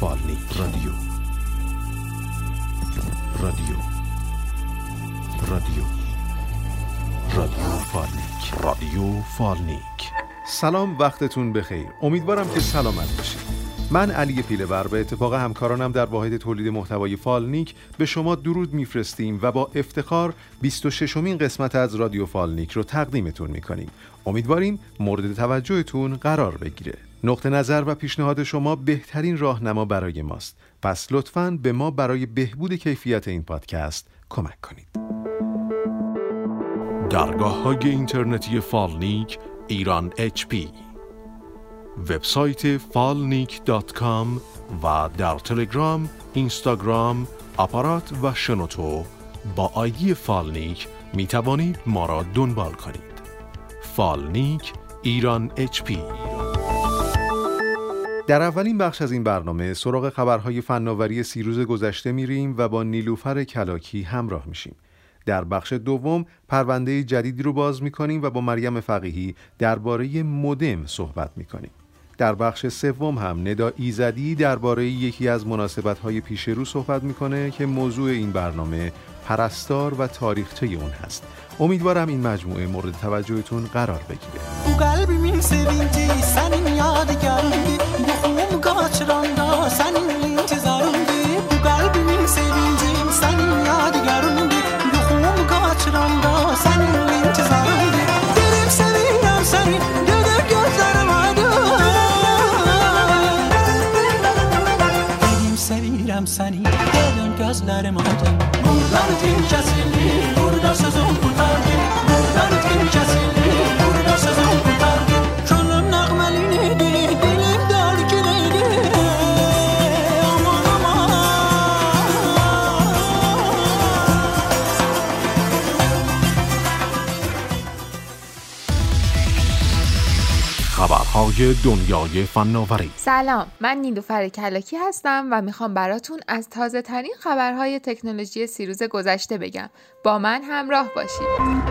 فالنیک. رادیو فالنیک. رادیو فالنیک. سلام، وقتتون بخیر. امیدوارم که سلامت باشید. من علی پیله‌ور به اتفاق همکارانم در واحد تولید محتوای فالنیک به شما درود میفرستیم و با افتخار 26مین قسمت از رادیو فالنیک رو تقدیمتون میکنیم. امیدواریم مورد توجهتون قرار بگیره. نقطه نظر و پیشنهاد شما بهترین راهنما برای ماست. پس لطفاً به ما برای بهبود کیفیت این پادکست کمک کنید. درگاه‌های اینترنتی فالنیک ایران HP، وبسایت falnik.com و در تلگرام، اینستاگرام، آپارات و شنوتو با آیدی فالنیک می توانید ما را دنبال کنید. فالنیک ایران HP. در اولین بخش از این برنامه سراغ خبرهای فناوری 30 روز گذشته میریم و با نیلوفر کلاکی همراه میشیم. در بخش دوم پرونده جدیدی رو باز میکنیم و با مریم فقیهی درباره مودم صحبت میکنیم. در بخش سوم هم ندا ایزدی درباره یکی از مناسبت‌های پیش رو صحبت میکنه که موضوع این برنامه پرستار و تاریخچه اون هست. امیدوارم این مجموعه مورد توجهتون قرار بگیره. قلبی من sevinci senin yadigarındı Yuxum qaçıranda senin intizarındı Bu qalbimin sevinci senin yadigarındı Yuxum qaçıranda senin intizarındı Derim sevirəm səni dönür gözlərim adı Derim sevirəm səni dönür gözlərim adı Buradan tim kəsildi burada sözüm qurtardı Buradan tim kəsildi burada sözüm qurtardı Könlüm nəğməliydi dilim dərgiliydi Aman aman خبرهای دنیای فناوری. سلام، من نیلوفر کلاکی هستم و میخوام براتون از تازه ترین خبرهای تکنولوژی 30 روز گذشته بگم. با من همراه باشید.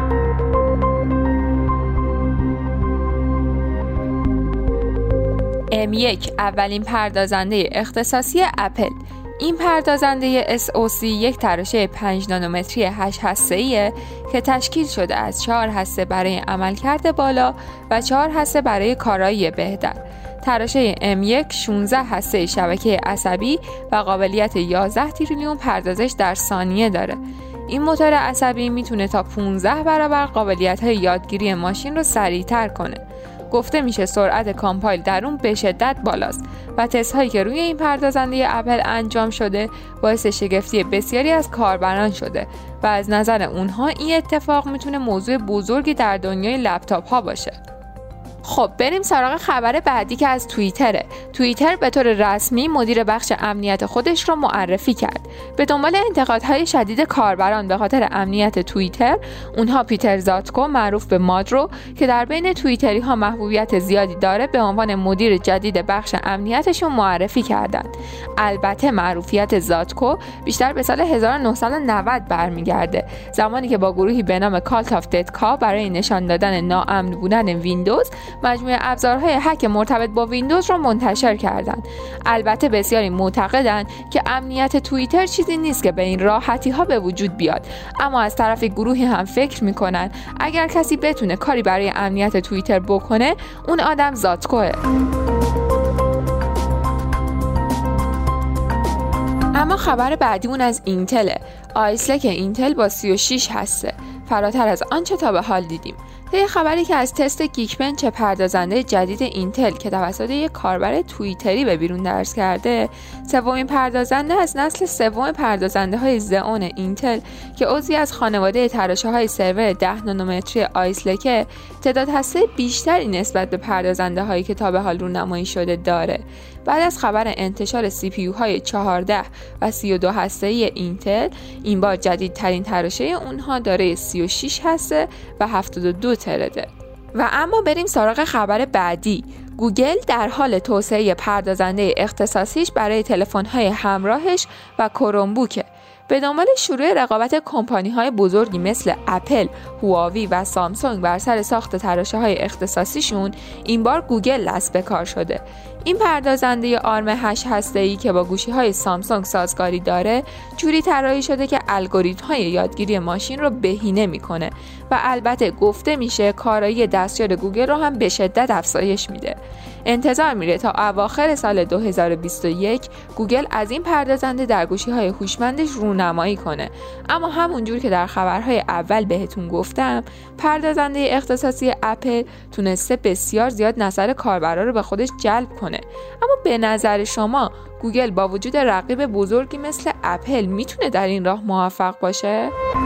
M1 اولین پردازنده اختصاصی اپل. این پردازنده SoC یک تراشه 5 نانومتری 8 هسته‌ایه که تشکیل شده از 4 هسته برای عملکرد بالا و 4 هسته برای کارایی بهتر. تراشه M1 16 هسته شبکه عصبی و قابلیت 11 تریلیون پردازش در ثانیه داره. این موتور عصبی میتونه تا 15 برابر قابلیت‌های یادگیری ماشین رو سریع‌تر کنه. گفته میشه سرعت کامپایل در اون به شدت بالاست و تست هایی که روی این پردازنده اپل انجام شده باعث شگفتی بسیاری از کاربران شده و از نظر اونها این اتفاق میتونه موضوع بزرگی در دنیای لپتاپ ها باشه. خب بریم سراغ خبر بعدی که از توییتره. توییتر به طور رسمی مدیر بخش امنیت خودش رو معرفی کرد. به دنبال انتقادهای شدید کاربران به خاطر امنیت توییتر، اونها پیتر زاتکو معروف به مادرو که در بین توییتری ها محبوبیت زیادی داره به عنوان مدیر جدید بخش امنیتشون معرفی کردند. البته معروفیت زاتکو بیشتر به سال 1990 برمیگرده، زمانی که با گروهی به نام کالت آف ددکا برای نشان دادن ناامن بودن ویندوز مجموعه ابزارهای هک مرتبط با ویندوز رو منتشر کردند. البته بسیاری معتقدند که امنیت توییتر چیزی نیست که به این راحتی ها به وجود بیاد، اما از طرف گروهی هم فکر میکنن اگر کسی بتونه کاری برای امنیت توییتر بکنه اون آدم زاتکوه. اما خبر بعدیمون از اینتله. آیسلک اینتل با 36 هسته، فراتر از آنچه تا به حال دیدیم. طی خبری که از تست گیکبنچ پردازنده جدید اینتل که توسط یک کاربر توییتری به بیرون درز کرده، سومین پردازنده از نسل سوم پردازنده‌های زئون اینتل که عضوی از خانواده تراشه‌های سرور 10 نانومتری آیسلک، تعداد هسته بیشتری نسبت به پردازنده‌هایی که تا به حال رونمایی شده داره. بعد از خبر انتشار CPU-های 14 و 32 هسته‌ای اینتل، این بار جدیدترین تراشه اونها دارای 36 هسته و 72 ترده. و اما بریم سراغ خبر بعدی. گوگل در حال توسعه پردازنده اختصاصیش برای تلفن‌های همراهش و کرومبوکه. به دنبال شروع رقابت کمپانی‌های بزرگی مثل اپل، هواوی و سامسونگ بر سر ساخت تراشه‌های اختصاصیشون، این بار گوگل دست به کار شده. این پردازنده آرم 8 هسته‌ای که با گوشی‌های سامسونگ سازگاری داره جوری طراحی شده که الگوریتم‌های یادگیری ماشین رو بهینه میکنه و البته گفته میشه کارایی دستیار گوگل رو هم به شدت افزایش میده. انتظار میره تا اواخر سال 2021 گوگل از این پردازنده در گوشی‌های هوشمندش رونمایی کنه. اما همونجور که در خبرهای اول بهتون گفتم، پردازنده اختصاصی اپل تونسته بسیار زیاد نظر کاربرا رو به خودش جلب کنه. اما به نظر شما گوگل با وجود رقیب بزرگی مثل اپل میتونه در این راه موفق باشه؟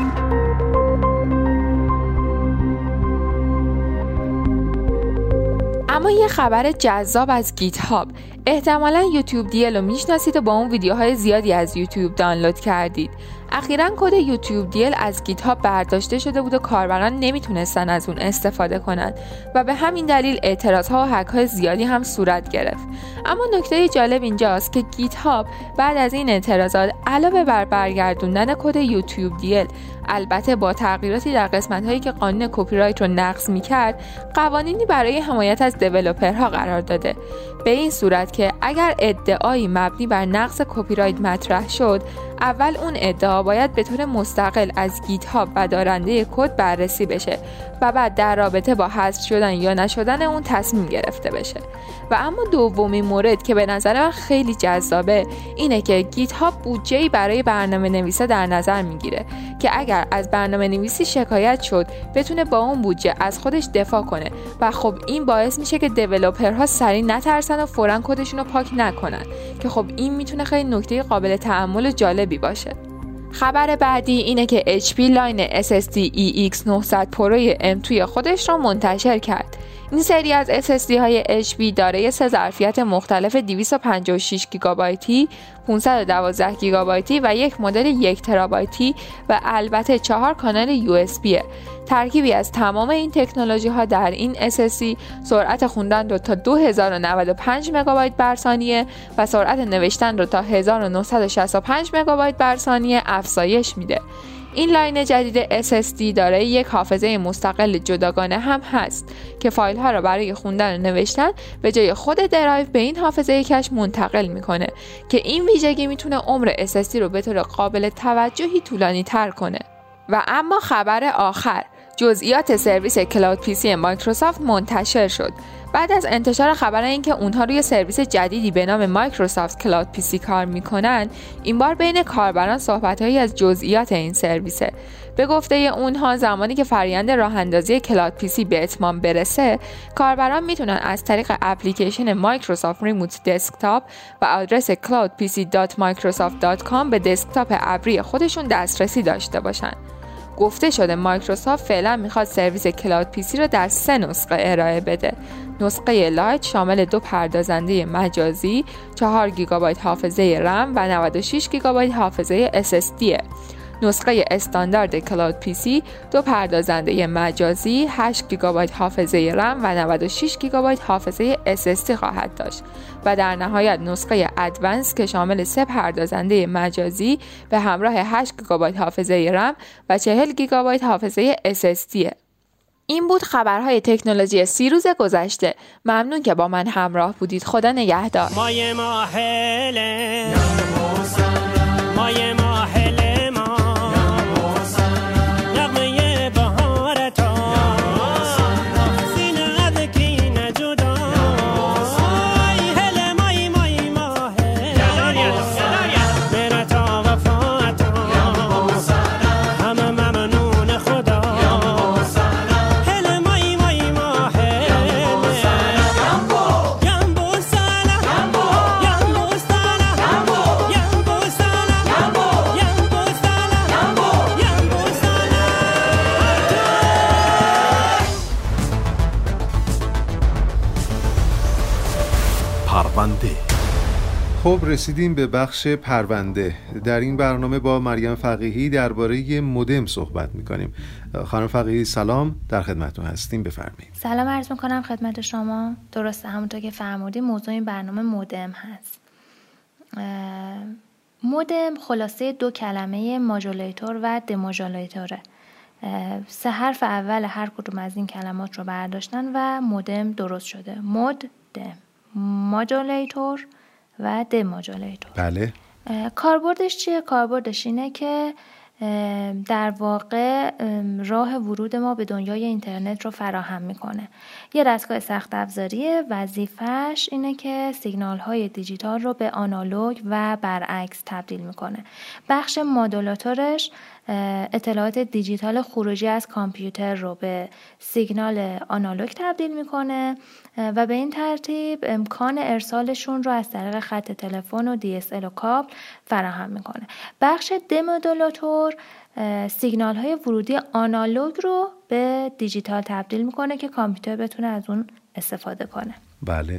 اما یه خبر جذاب از گیت هاب. احتمالاً یوتیوب دیل رو میشناسید و با اون ویدیوهای زیادی از یوتیوب دانلود کردید. اخیراً کد یوتیوب دیل از گیت هاب برداشته شده بود و کاربران نمیتونستن از اون استفاده کنن و به همین دلیل اعتراضها و هک‌های زیادی هم صورت گرفت. اما نکته جالب اینجاست که گیت هاب بعد از این اعتراضات علاوه بر برگردوندن کد یوتیوب دیل، البته با تغییراتی در قسمت‌هایی که قانون کپی رایت رو نقض می‌کرد، قوانینی برای حمایت از دیولپرها قرار داده. به این صورت که اگر ادعایی مبنی بر نقض کپی رایت مطرح شد، اول اون ادعا باید به طور مستقل از گیت هاب و دارنده کد بررسی بشه و بعد در رابطه با حذف شدن یا نشدن اون تصمیم گرفته بشه. و اما دومین مورد که به نظر من خیلی جذابه اینه که گیت هاب بودجه‌ای برای برنامه‌نویسا در نظر میگیره که اگر از برنامه‌نویسی شکایت شد بتونه با اون بودجه از خودش دفاع کنه و خب این باعث میشه که دیولپرها سریع نترسن و فوراً کدشون رو پاک نکنن که خب این میتونه خیلی نکته قابل تأمل و جالبی باشه. خبر بعدی اینه که HP لاین SSD EX900 پرو M2 خودش رو منتشر کرد. این سری از SSD های HP دارای 3 ظرفیت مختلف 256 گیگابایتی، 512 گیگابایتی و یک مدل 1 ترابایتی و البته 4 کانال USB. ترکیبی از تمام این تکنولوژی ها در این SSD سرعت خوندن رو تا 2095 مگابایت بر ثانیه و سرعت نوشتن رو تا 1965 مگابایت بر ثانیه افزایش میده. این لاین جدید SSD دارای یک حافظه مستقل جداگانه هم هست که فایل ها را برای خوندن و نوشتن به جای خود درایو به این حافظه کش منتقل میکنه که این ویژگی میتونه عمر SSD رو به طور قابل توجهی طولانی تر کنه. و اما خبر آخر، جزئیات سرویس کلاود پیسی مایکروسافت منتشر شد. بعد از انتشار خبر اینکه اونها روی سرویس جدیدی به نام مایکروسافت کلاود پیسی کار میکنن، این بار بین کاربران صحبت‌هایی از جزئیات این سرویسه. به گفته اونها زمانی که فرآیند راه اندازی کلاود پیسی به اتمام برسه، کاربران میتونن از طریق اپلیکیشن مایکروسافت ریموت دسکتاپ و آدرس cloudpc.microsoft.com به دسکتاپ ابری خودشون دسترسی داشته باشن. گفته شده مایکروسافت فعلا میخواد سرویس کلاود پیسی رو در 3 نسخه ارائه بده. نسخه لایت شامل 2 پردازنده مجازی، 4 گیگابایت حافظه رم و 96 گیگابایت حافظه SSD. نسخه استاندارد کلاود پیسی 2 پردازنده مجازی، 8 گیگابایت حافظه رم و 96 گیگابایت حافظه SSD خواهد داشت و در نهایت نسخه ادوانس که شامل 3 پردازنده مجازی به همراه 8 گیگابایت حافظه رم و 40 گیگابایت حافظه SSD. این بود خبرهای تکنولوژی 30 روز گذشته. ممنون که با من همراه بودید. خدا نگهدار. خب رسیدیم به بخش پرونده. در این برنامه با مریم فقیهی درباره مودم صحبت می‌کنیم. خانم فقیهی سلام، در خدمتتون هستیم، بفرمایید. سلام عرض می‌کنم خدمت شما. درسته، همونطور که فرمودید موضوع این برنامه مودم هست. مودم خلاصه 2 کلمه ماژولیتور و دماژولیتوره. 3 حرف اول هر کدوم از این کلمات رو برداشتن و مودم درست شده. مودم. ماژولیتور و دماژولیتور. بله. کاربردش چیه؟ کاربردش اینه که در واقع راه ورود ما به دنیای اینترنت رو فراهم میکنه. یه دستگاه سخت افزاریه، وظیفه‌اش اینه که سیگنال های دیجیتال رو به آنالوگ و برعکس تبدیل میکنه. بخش مادولاتورش اطلاعات دیجیتال خروجی از کامپیوتر رو به سیگنال آنالوگ تبدیل میکنه و به این ترتیب امکان ارسالشون رو از طریق خط تلفن و DSL و کابل فراهم میکنه. بخش دمودولاتور سیگنال های ورودی آنالوگ رو به دیجیتال تبدیل میکنه که کامپیوتر بتونه از اون استفاده کنه. بله.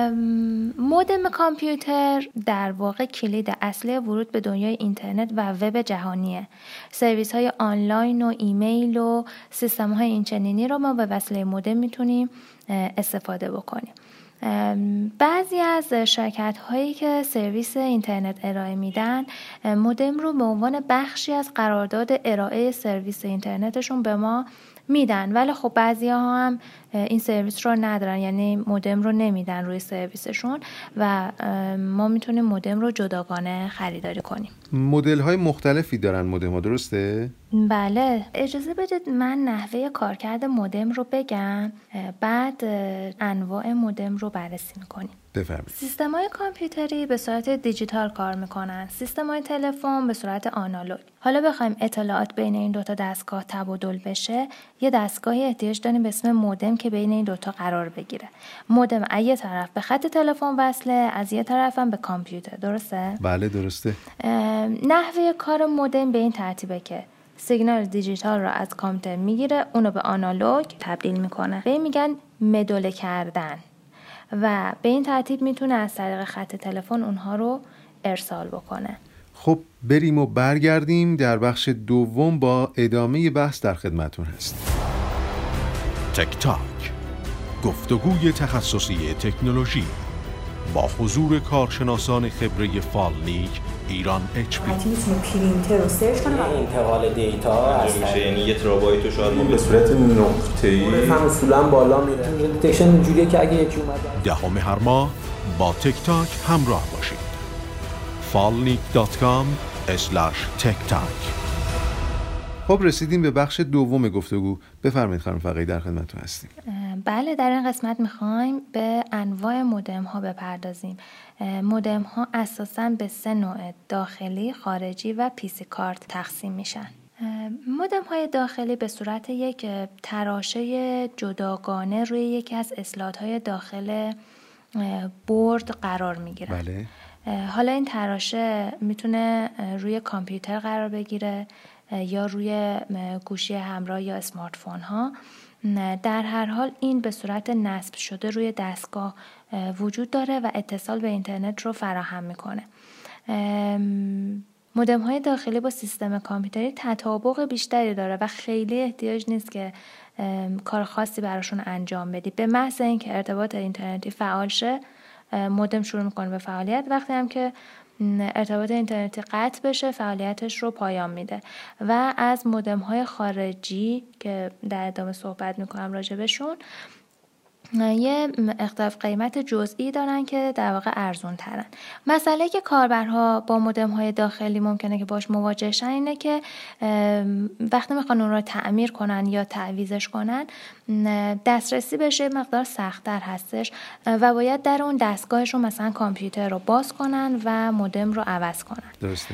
مودم کامپیوتر در واقع کلید اصلی ورود به دنیای اینترنت و وب جهانیه. سرویس های آنلاین و ایمیل و سیستم های اینچنینی رو ما به وسیله مودم میتونیم استفاده بکنیم. بعضی از شرکت هایی که سرویس اینترنت ارائه میدن مودم رو به عنوان بخشی از قرارداد ارائه سرویس اینترنتشون به ما میدن، ولی خب بعضی ها هم این سرویس رو ندارن، یعنی مودم رو نمیدن روی سرویسشون و ما میتونیم مودم رو جداگانه خریداری کنیم. مدل های مختلفی دارن مودم ها، درسته؟ بله. اجازه بدید من نحوه کارکرد مودم رو بگم، بعد انواع مودم رو بررسی میکنیم. بفرمایید. سیستم‌های کامپیوتری به صورت دیجیتال کار میکنن، سیستم‌های تلفن به صورت آنالوگ. حالا بخوایم اطلاعات بین این دوتا دستگاه تبادل بشه، یه دستگاهی احتیاج داریم به اسم مودم که بین این دوتا قرار بگیره. مودم از یه طرف به خط تلفن وصله، از یه طرف هم به کامپیوتر، درسته؟ بله درسته. نحوه کار مودم به این ترتیبه که سیگنال دیجیتال رو از کامپیوتر میگیره، اونو به آنالوگ تبدیل میکنه. به این میگن مدوله کردن و به این ترتیب میتونه از طریق خط تلفن اونها رو ارسال بکنه. خب بریم و برگردیم. در بخش دوم با ادامه بحث در خدمتون هست. تک تاک، گفتگوی تخصصی تکنولوژی با حضور کارشناسان خبره فالنیک ایران HP. میتونه پرینتر رو سرچ کنه و انتقال دیتا هست، یعنی یه ترابایت رو شاید به صورت نقطه‌ای هم اصولا بالا میره. دیتکشن اینجوریه که اگه یکی اومد 10 هر ماه با تک تاک همراه باشید. falnik.com/tektak. خب رسیدیم به بخش دوم گفتگو. بفرمایید خانم فقیهی، در خدمتتون هستیم. بله، در این قسمت میخوایم به انواع مودم ها بپردازیم. مودم ها اساساً به 3 نوع: داخلی، خارجی و پیسی کارت تقسیم میشن. مودم های داخلی به صورت یک تراشه جداگانه روی یکی از اسلات های داخل بورد قرار میگیره. بله. حالا این تراشه میتونه روی کامپیوتر قرار بگیره یا روی گوشی همراه یا اسمارت فون ها. در هر حال این به صورت نصب شده روی دستگاه وجود داره و اتصال به اینترنت رو فراهم میکنه. مودم های داخلی با سیستم کامپیوتری تطابق بیشتری داره و خیلی احتیاج نیست که کار خاصی براشون انجام بدی. به محض اینکه ارتباط اینترنتی فعال شه مودم شروع میکنه به فعالیت. وقتی هم که ارتباط اینترنتی قطع بشه فعالیتش رو پایان میده. و از مودم های خارجی که در ادامه صحبت میکنم راجبشون، یه اختلاف قیمت جزئی دارن که در واقع ارزون ترن. مسئله که کاربرها با مودم های داخلی ممکنه که باش مواجه شن اینه که وقتی میخوان اون رو تعمیر کنن یا تعویضش کنن دسترسی بهش مقدار سخت‌تر هستش و باید در اون دستگاهشون مثلا کامپیوتر رو باز کنن و مودم رو عوض کنن. درسته.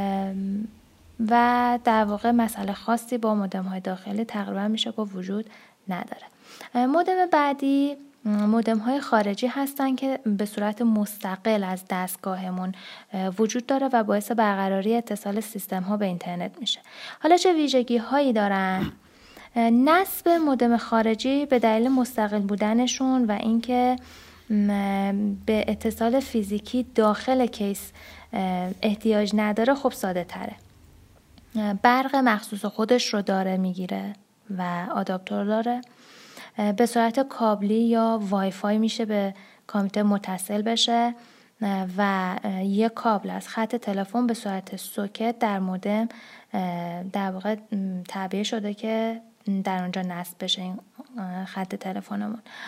و در واقع مسئله خاصی با مودم های داخلی تقریبا میشه گفت وجود نداره. مودم بعدی مودم های خارجی هستن که به صورت مستقل از دستگاهمون وجود داره و باعث برقراری اتصال سیستم ها به اینترنت میشه. حالا چه ویژگی هایی دارن؟ نصب مودم خارجی به دلیل مستقل بودنشون و اینکه به اتصال فیزیکی داخل کیس احتیاج نداره خب ساده تره. برق مخصوص خودش رو داره میگیره و آداپتور داره. به صورت کابلی یا وای فای میشه به کامپیوتر متصل بشه و یک کابل از خط تلفن به صورت سوکت در مودم در واقع تعبیه شده که در اونجا نصب بشه این خط تلفنمون.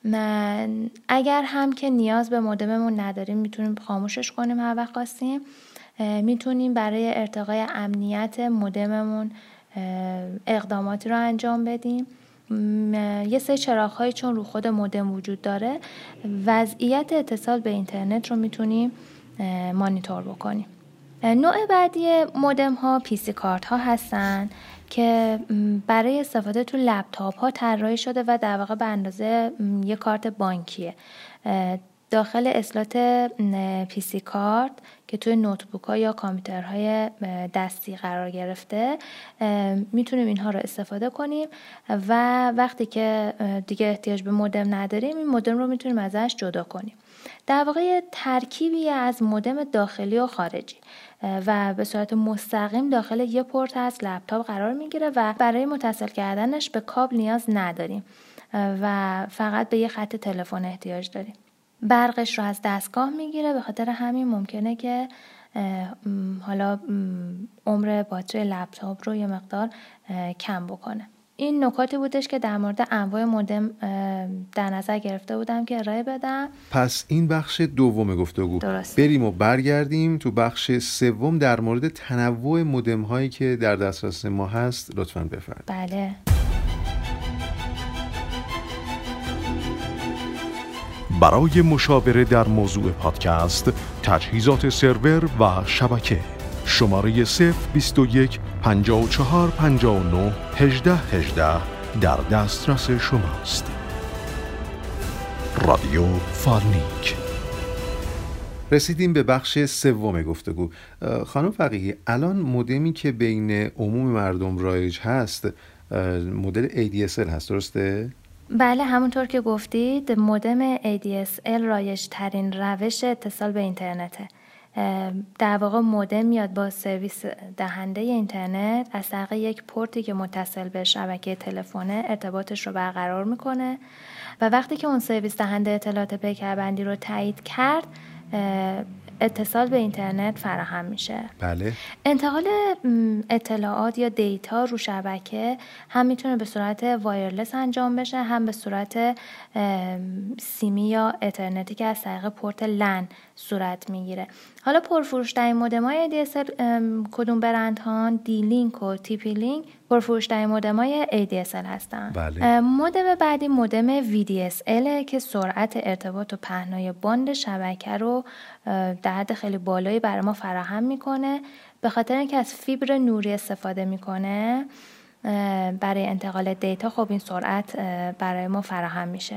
اگر هم که نیاز به مودممون نداریم میتونیم خاموشش کنیم هر وقت خواستیم. میتونیم برای ارتقای امنیت مودممون اقداماتی رو انجام بدیم. یه سری چراغ‌هایی چون رو خود مودم وجود داره وضعیت اتصال به اینترنت رو میتونیم مانیتور بکنیم. نوع بعدی مودم ها پیسی کارت ها هستن که برای استفاده تو لپتاپ ها طراحی شده و در واقع به اندازه یه کارت بانکیه. داخل اسلات پیسی کارت که توی نوتبوک ها یا کامپیوترهای دستی قرار گرفته میتونیم اینها رو استفاده کنیم و وقتی که دیگه احتیاج به مودم نداریم این مودم رو میتونیم ازش جدا کنیم. در واقع ترکیبی از مودم داخلی و خارجی و به صورت مستقیم داخل یه پورت از لپتاپ قرار میگیره و برای متصل کردنش به کابل نیاز نداریم و فقط به یه خط تلفن احتیاج داریم. برقش رو از دستگاه میگیره، به خاطر همین ممکنه که حالا عمر باتری لپتاپ رو یه مقدار کم بکنه. این نکاتی بودش که در مورد انواع مودم در نظر گرفته بودم که ارائه بدم. پس این بخش دوم گفتگو. درست. بریم و برگردیم تو بخش سوم در مورد تنوع مودم هایی که در دسترس ما هست. لطفاً بفرمایید. بله. برای مشاوره در موضوع پادکست، تجهیزات سرور و شبکه، شماره 021 54 59 18 18 در دسترس شماست. رادیو فارنیک. رسیدیم به بخش سوم گفتگو. خانم فقیهی، الان مودمی که بین عموم مردم رایج هست مدل ADSL هست، درسته؟ بله، همونطور که گفتید مودم ADSL رایج ترین روش اتصال به اینترنته. در واقع مودم میاد با سرویس دهنده اینترنت از طریق یک پورتی که متصل به شبکه تلفنه ارتباطش رو برقرار میکنه و وقتی که اون سرویس دهنده اطلاعات پیکربندی رو تایید کرد اتصال به اینترنت فراهم میشه. بله. انتقال اطلاعات یا دیتا رو شبکه هم میتونه به صورت وایرلس انجام بشه، هم به صورت سیمی یا اترنتی که از طریق پورت لن صورت میگیره. حالا پرفروش‌ترین مودم‌های ADSL کدوم برندها؟ دی لینک و تی پی لینک پرفروش‌ترین مودم‌های ADSL هستن. بله. مودم بعدی مودم VDSL که سرعت ارتباط و پهنای باند شبکه رو در حد خیلی بالایی برای ما فراهم میکنه. به خاطر اینکه از فیبر نوری استفاده میکنه برای انتقال دیتا، خب این سرعت برای ما فراهم میشه.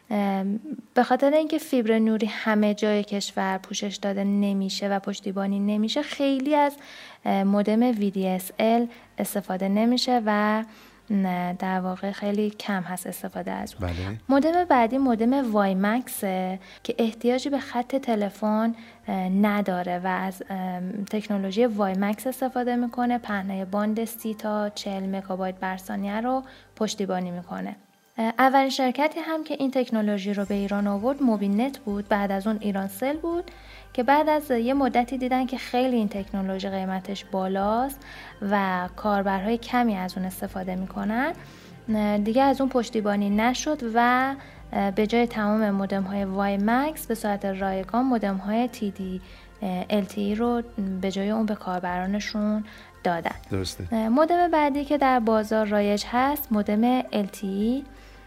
به خاطر اینکه فیبر نوری همه جای کشور پوشش داده نمیشه و پشتیبانی نمیشه، خیلی از مودم VDSL استفاده نمیشه و در واقع خیلی کم هست استفاده از اون. بله. مودم بعدی مودم وای مکس که احتیاجی به خط تلفن نداره و از تکنولوژی وای مکس استفاده میکنه. پهنای باند 30 تا 40 مگابایت بر ثانیه رو پشتیبانی میکنه. اولین شرکتی هم که این تکنولوژی رو به ایران آورد موبینت بود، بعد از اون ایرانسل بود که بعد از یه مدتی دیدن که خیلی این تکنولوژی قیمتش بالاست و کاربرهای کمی از اون استفاده میکنن، دیگه از اون پشتیبانی نشد و به جای تمام مودم های وای مکس به صورت رایگان مودم های TD LTE رو به جای اون به کاربرانشون دادن. درسته. مودم بعدی که در بازار رایج هست مودم LTE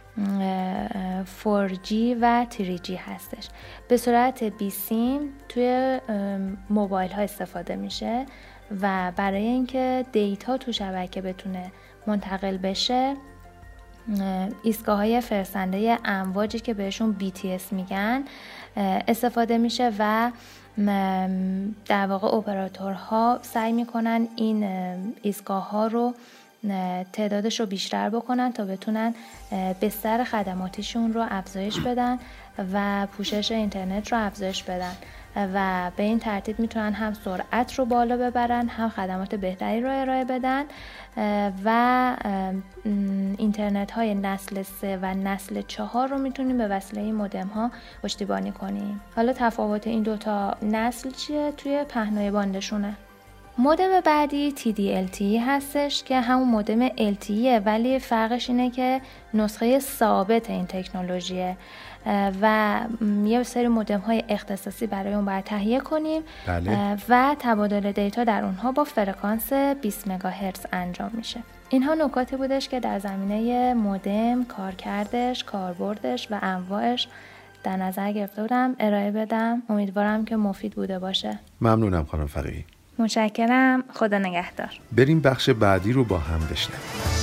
4G و 3G هستش. به صورت بی سیم توی موبایل ها استفاده میشه و برای اینکه دیتا تو شبکه بتونه منتقل بشه ایستگاه های فرستنده امواجی که بهشون BTS میگن استفاده میشه و در واقع اپراتورها سعی میکنن این ایستگاه ها رو تعدادش رو بیشتر بکنن تا بتونن بستر خدماتیشون رو افزایش بدن و پوشش اینترنت رو افزایش بدن و به این ترتیب میتونن هم سرعت رو بالا ببرن، هم خدمات بهتری رو ارائه بدن و اینترنت های نسل 3 و نسل 4 رو میتونیم به وسیله این مودم ها پشتیبانی کنیم. حالا تفاوت این دوتا نسل چیه؟ توی پهنای باندشونه. مودم بعدی TD-LTE هستش که همون مودم LTEه، ولی فرقش اینه که نسخه ثابت این تکنولوژیه و یه سری مودم های اختصاصی برای اون باید تهیه کنیم. بله. و تبادل دیتا در اونها با فرکانس 20 مگاهرتز انجام میشه. اینها نکاتی بودش که در زمینه مودم، کارکردش، کاربردش و انواعش در نظر گرفته بودم ارائه بدم. امیدوارم که مفید بوده باشه. ممنونم خانم فقیهی. متشکرم. خدا نگهدار. بریم بخش بعدی رو با هم بشنویم.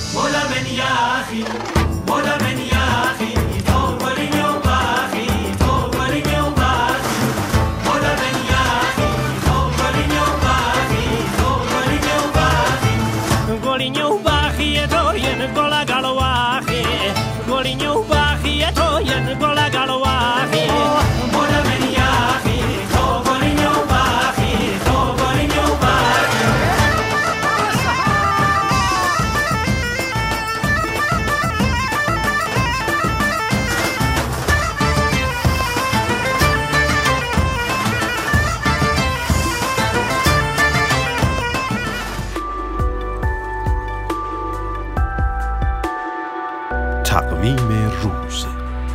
تقویم روز.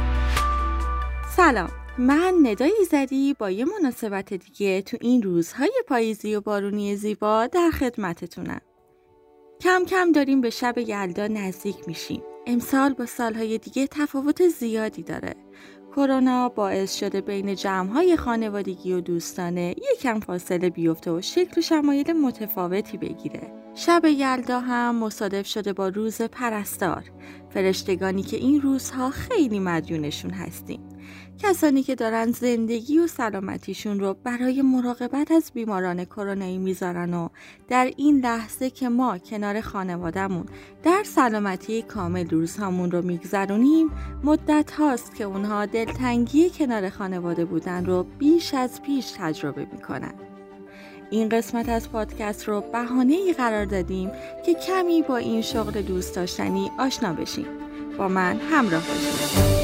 سلام، من ندای ایزدی با یه مناسبت دیگه تو این روزهای پاییزی و بارونی زیبا در خدمتتونم. کم کم داریم به شب یلدا نزدیک میشیم. امسال با سالهای دیگه تفاوت زیادی داره. کرونا باعث شده بین جمع‌های خانوادگی و دوستانه یکم فاصله بیفته و شکل و شمایل متفاوتی بگیره. شب یلدا هم مصادف شده با روز پرستار، فرشتگانی که این روزها خیلی مدیونشون هستیم. کسانی که دارن زندگی و سلامتیشون رو برای مراقبت از بیماران کرونایی میذارن و در این لحظه که ما کنار خانوادمون در سلامتی کامل روزهامون رو میگذرونیم، مدت هاست که اونها دلتنگی کنار خانواده بودن رو بیش از پیش تجربه میکنن. این قسمت از پادکست رو بهانه‌ای قرار دادیم که کمی با این شغل دوست داشتنی آشنا بشیم. با من همراه باشید.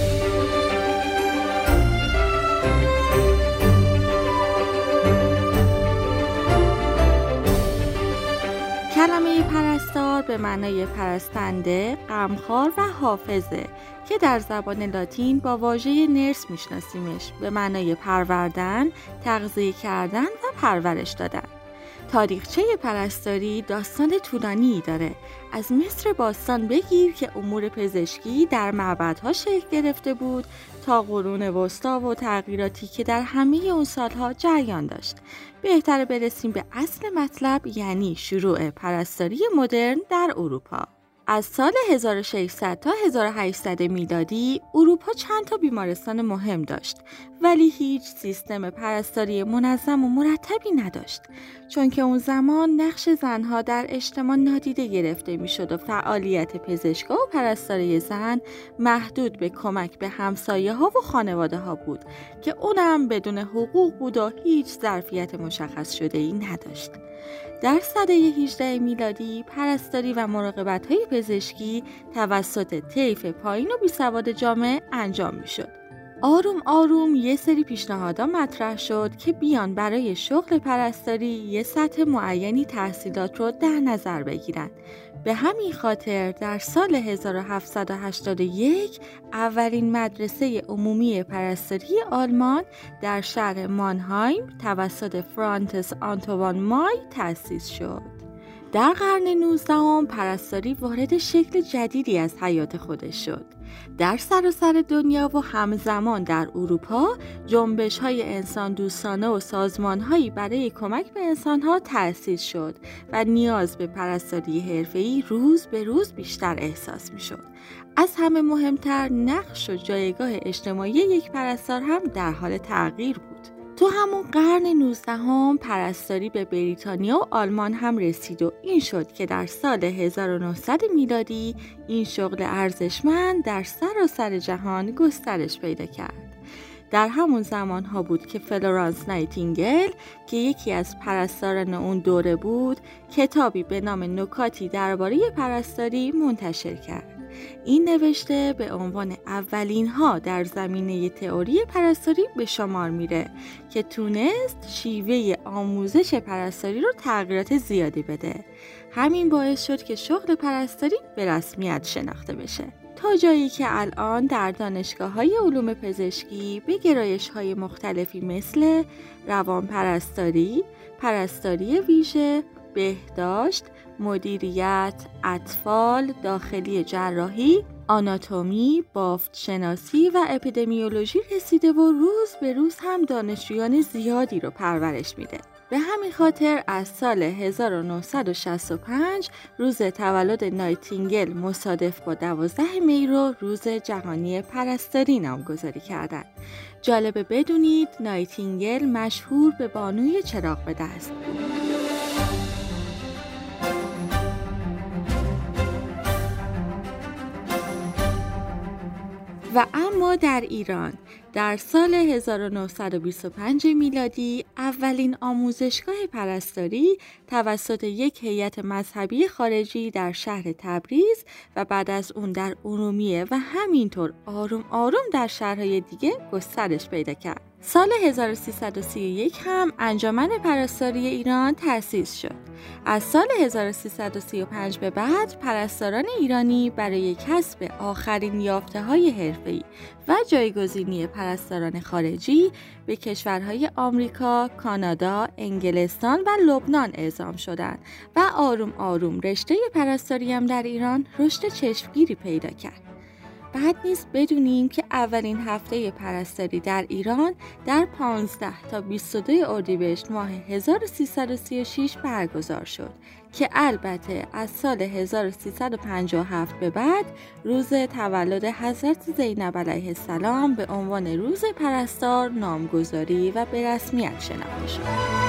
کلمه پرستار به معنای پرستنده، غمخوار و حافظه که در زبان لاتین با واژه نرس میشناسیمش به معنای پروردن، تغذیه کردن و پرورش دادن. تاریخچه پرستاری داستان طولانی داره. از مصر باستان بگیر که امور پزشکی در معبدها شکل گرفته بود تا قرون وسطی و تغییراتی که در همه اون سالها جریان داشت. بهتره برسیم به اصل مطلب، یعنی شروع پرستاری مدرن در اروپا. از سال 1600 تا 1800 میلادی اروپا چند تا بیمارستان مهم داشت، ولی هیچ سیستم پرستاری منظم و مرتبی نداشت، چون که اون زمان نقش زنها در اجتماع نادیده گرفته میشد و فعالیت پزشکا و پرستاری زن محدود به کمک به همسایه ها و خانواده ها بود که اونم بدون حقوق بود و هیچ ظرفیت مشخص شده ای نداشت. در سده 18 میلادی پرستاری و مراقبت‌های پزشکی توسط طیف پایین و بیسواد جامعه انجام می‌شد. آروم آروم یه سری پیشنهادها مطرح شد که بیان برای شغل پرستاری یه سطح معینی تحصیلات رو در نظر بگیرن. به همین خاطر در سال 1781 اولین مدرسه عمومی پرستاری آلمان در شهر مانهایم توسط فرانتس آنتوان مای تأسیس شد. در قرن 19 پرستاری وارد شکل جدیدی از حیات خودش شد. در سراسر دنیا و همزمان در اروپا جنبش‌های انسان دوستانه و سازمان‌هایی برای کمک به انسان‌ها تأسیس شد و نیاز به پرستاری حرفه‌ای روز به روز بیشتر احساس می‌شد. از همه مهمتر نقش و جایگاه اجتماعی یک پرستار هم در حال تغییر بود. تو همون قرن 19 پرستاری به بریتانیا و آلمان هم رسید و این شد که در سال 1900 میلادی این شغل ارزشمند در سراسر جهان گسترش پیدا کرد. در همون زمانها بود که فلورانس نایتینگل که یکی از پرستاران اون دوره بود، کتابی به نام نکاتی درباره پرستاری منتشر کرد. این نوشته به عنوان اولین ها در زمینه تئوری پرستاری به شمار میره که تونست شیوه آموزش پرستاری رو تغییرات زیادی بده. همین باعث شد که شغل پرستاری به رسمیت شناخته بشه، تا جایی که الان در دانشگاه‌های علوم پزشکی به گرایش‌های مختلفی مثل روانپرستاری، پرستاری ویژه، بهداشت، مدیریت، اطفال، داخلی جراحی، آناتومی، بافت شناسی و اپیدمیولوژی رسیده و روز به روز هم دانشجویان زیادی رو پرورش میده. به همین خاطر از سال 1965 روز تولد نایتینگل مصادف با 12 می رو روز جهانی پرستاری نامگذاری کردند. جالبه بدونید نایتینگل مشهور به بانوی چراغ به دست بود. و اما در ایران در سال 1925 میلادی اولین آموزشگاه پرستاری توسط یک هیئت مذهبی خارجی در شهر تبریز و بعد از اون در ارومیه و همینطور آروم آروم در شهرهای دیگه گسترش پیدا کرد. سال 1331 هم انجمن پرستاری ایران تأسیس شد. از سال 1335 به بعد پرستاران ایرانی برای کسب آخرین یافته‌های حرفه‌ای و جایگزینی پرستاران خارجی به کشورهای آمریکا، کانادا، انگلستان و لبنان اعزام شدند و آروم آروم رشته پرستاری هم در ایران رشد چشمگیری پیدا کرد. بعد نیست بدونیم که اولین هفته پرستاری در ایران در 15 تا 22 اردیبهشت ماه 1336 برگزار شد که البته از سال 1357 به بعد روز تولد حضرت زینب علیه السلام به عنوان روز پرستار نامگذاری و به رسمیت شناخته شد.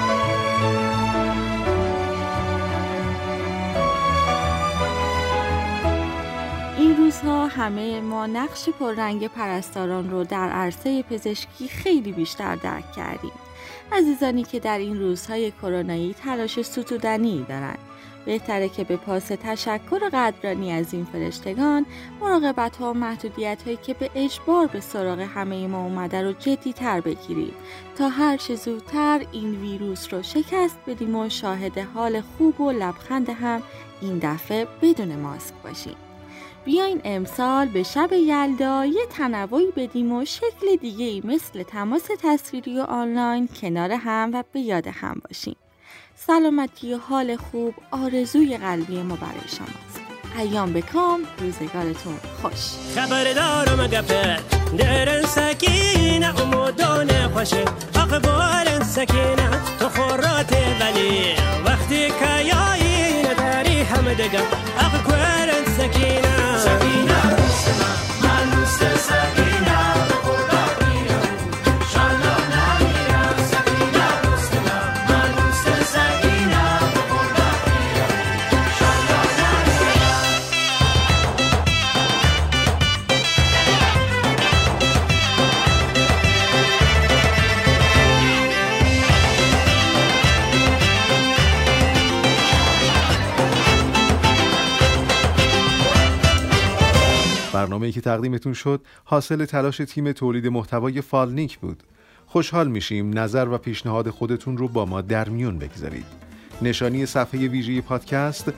این روزها همه ما نقش پررنگ پرستاران رو در عرصه پزشکی خیلی بیشتر درک کردیم. عزیزانی که در این روزهای کرونایی تلاش ستودنی دارند، بهتره که به پاس تشکر و قدردانی از این فرشتگان مراقبت‌ها و محدودیت‌هایی که به اجبار به سراغ همه ما اومده رو جدی‌تر بگیریم تا هر چه زودتر این ویروس رو شکست بدیم و شاهد حال خوب و لبخند هم این دفعه بدون ماسک باشیم. بیاین امسال به شب یلدا یه تنوعی بدیم و شکل دیگه‌ای مثل تماس تصویری و آنلاین کنار هم و به یاد هم باشیم. سلامتی و حال خوب آرزوی قلبی ما برای شماست. ایام بکام، روزگارتون خوش. خبردارم گپه درن سکینه امودان خوشه اخبار سکینه تو خورات ولی وقتی که یایی نداری همه دگه اخبار سکینه سکینه روسنا من روست سکینه برنامه‌ای که تقدیمتون شد حاصل تلاش تیم تولید محتوای فالنیک بود. خوشحال میشیم نظر و پیشنهاد خودتون رو با ما در میون بگذارید. نشانی صفحه ویژه پادکست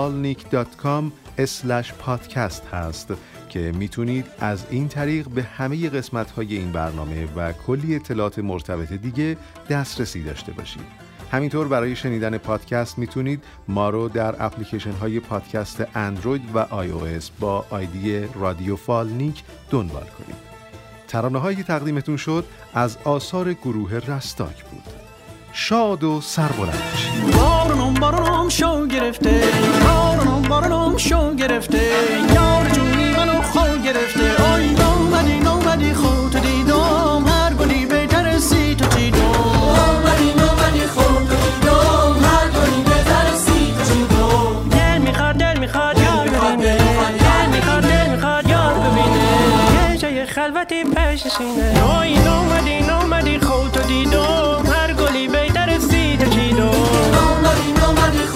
falnik.com/podcast هست که میتونید از این طریق به همه قسمت‌های این برنامه و کلی اطلاعات مرتبط دیگه دسترسی داشته باشید. همینطور برای شنیدن پادکست میتونید ما رو در اپلیکیشن های پادکست اندروید و iOS با آیدی رادیو فالنیک دنبال کنید. ترانه هایی تقدیمتون شد از آثار گروه رستاک بود. شاد و سربلند باشید. بارونم شو گرفته، بارونم شو گرفته، یار جونی منو خو گرفته. آی نومدی خود دیدم، هر گلی بهتر سی تو دیدم. نومدی خود دیدم، هر گلی بهتر سی تو دیدم. دل میخواد یار ببینه، دل میخواد یار ببینه. یه جای خلوتی پشت سینه. آی نومدی خود دیدم، هر گلی بهتر سی تو دیدم. نومدی